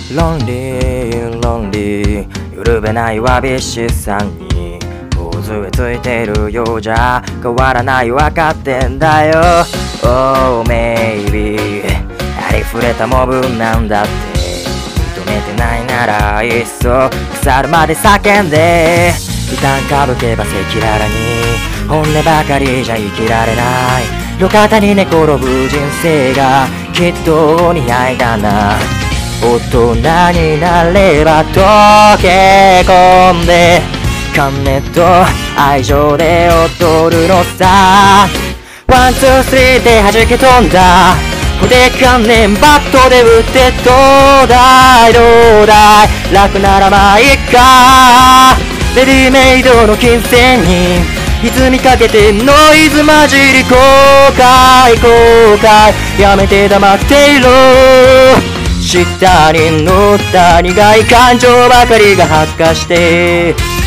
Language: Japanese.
ロンリーロンリー揺るべないわびしさに杖ついてるようじゃ変わらない分かってんだよ Oh maybe ありふれたモブなんだって認めてないならいっそ腐るまで叫んで一旦かぶけば赤裸々に本音ばかりじゃ生きられない路肩に寝転ぶ人生がきっとお似合いだな大人になれば溶け込んで金と愛情で踊るのさワンツースリーで弾け飛んだ固定観念バットで打ってどうだいどうだい楽ならまあいっかレディメイドの金銭に歪みかけてノイズ混じり後悔やめて黙っていろ下に乗った苦い感情ばかりが発火して